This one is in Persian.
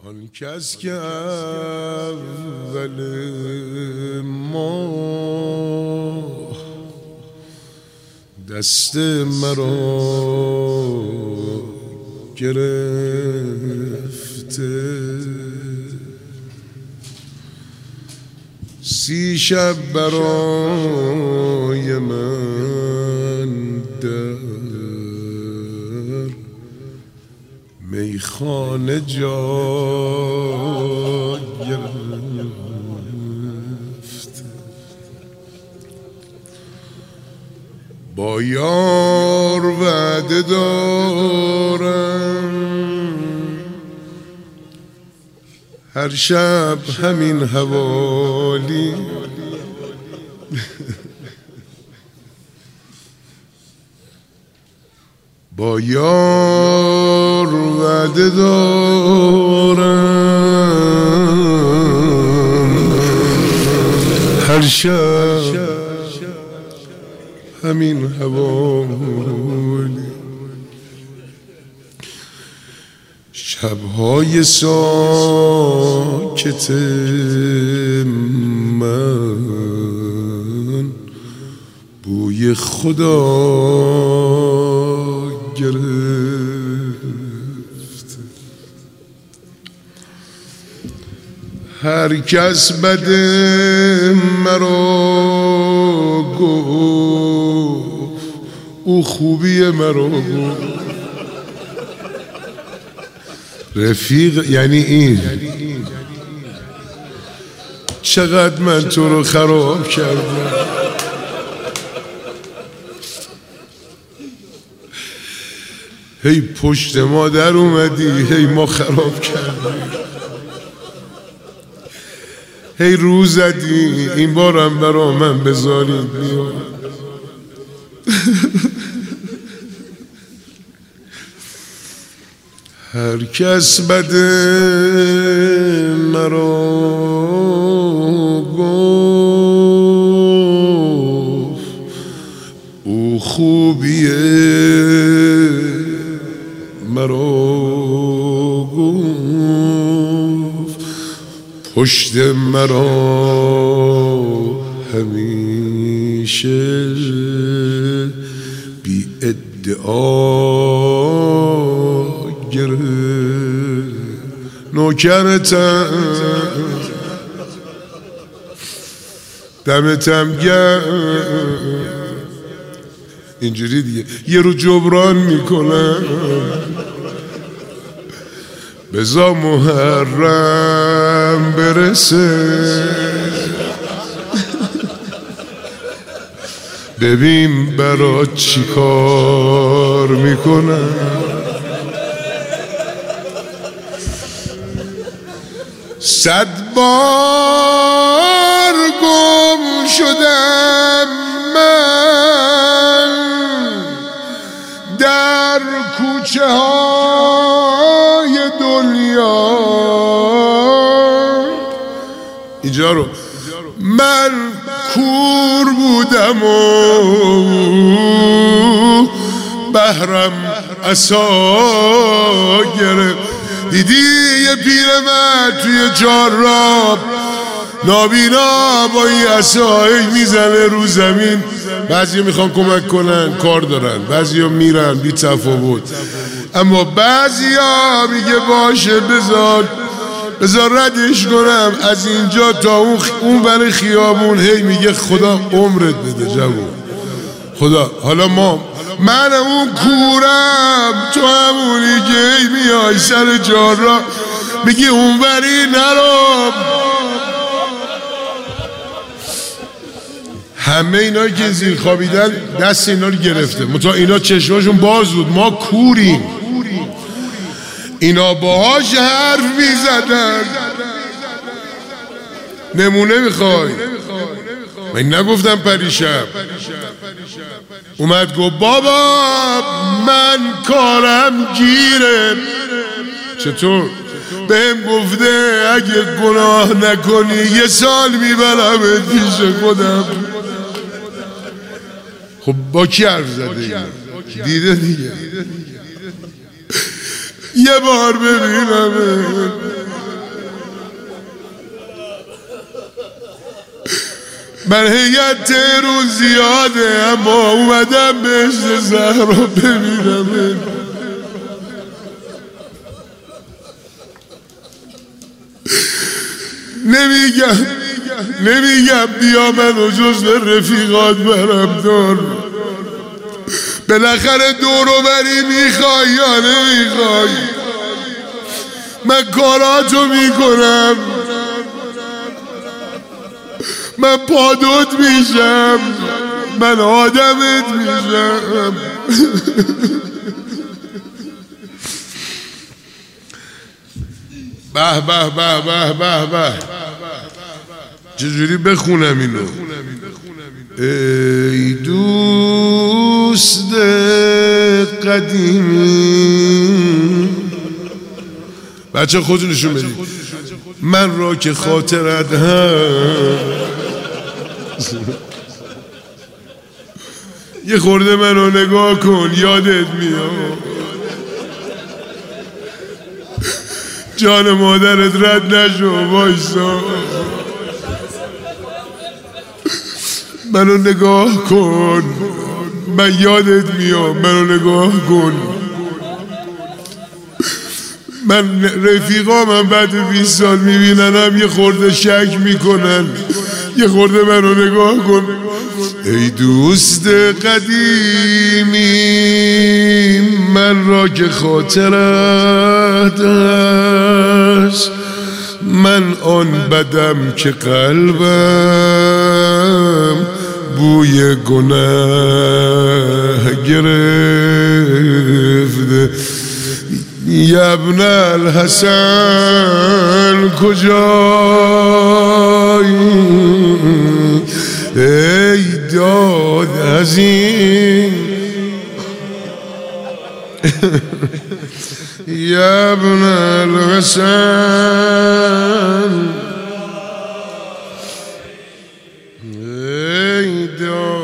آن کس که اول ما دست مرا گرفته 30 شب برای من در میخانه جا گرفت. با یار وعده دارم هر شب همین حوالی با یار وعده دارم هر شب همین حوالی. شبهای ساکت من بوی خدا گرفت. هر کس بد مرا گفت او خوبی مرا گفت. رفیق یعنی این چقدر من تو رو خراب کردم. هی پشت ما در اومدی هی ما خراب کردیم. هی رو زدی این بارم برا من بذارید بیان. هر کس بد مرا گفت او خوبی مرا گفت. پشت مرا همیشه بی ادعا گرفت. نوکرتم دمتم گرم اینجوری دیگه یه رو جبران میکنم. بذار محرم برسه ببین برات چی کار میکنم. صد بار گم شدم من در کوچه های دنیا. اینجا رو من کور بودم و بهرم عصا گرفت. دیدی یه پیرمرد توی چهارراه نابینا با این عصا میزنه رو زمین. بعضی میخوان کمک کنن کار دارن، بعضی ها میرن بی تفاوت، اما بعضی ها میگه باشه بذار ردش کنم از اینجا تا اون بر خیابون. هی میگه خدا عمرت بده جوون، خدا. حالا من اون کورم تو همونی که میای سر چهارراه میگی اونوری نرو. همه اینایی که زیر خوابیدن دست اینا رو گرفته، متا اینا چشماشون باز بود. ما کوریم، اینا باهاش حرف میزدن. نمونه میخوای؟ من نگفتم پریشب اومد گفت بابا من کارم گیره. چطور؟ بهم گفته اگه گناه نکنی 1 سال میبرم پیش خودم. خب با کی حرف زده؟ دیده دیگه یه بار ببینم. من هیئت تهرون زیاده اما اومدم بهشت زهرا ببینم. نمیگم بیا منو جزو رفیقات برم دار. بالاخره دورو بری میخوای یا نمیخوای؟ من کاراتو میکنم، من پادوت میشم، من آدمت میشم. به به به به به به. چجوری بخونم اینو؟ ای دوست قدیمی. بچه خودتون نشون بدید. من را که خاطرت هست یه خورده منو نگاه کن، یادت میاد جان مادرت رد نشو، وایسا منو نگاه کن، من یادت میام، منو نگاه کن. من رفیقامم بعد 20 سال میبیننم یه خورده شک میکنن، یه خورده منو نگاه کن. ای دوست قدیمی من را که خاطرت هست، من آن بدم که قلبم بوی گناه گرفته. ابن الحسن کجایی؟ ای داد عظیم ابن الحسن ای داد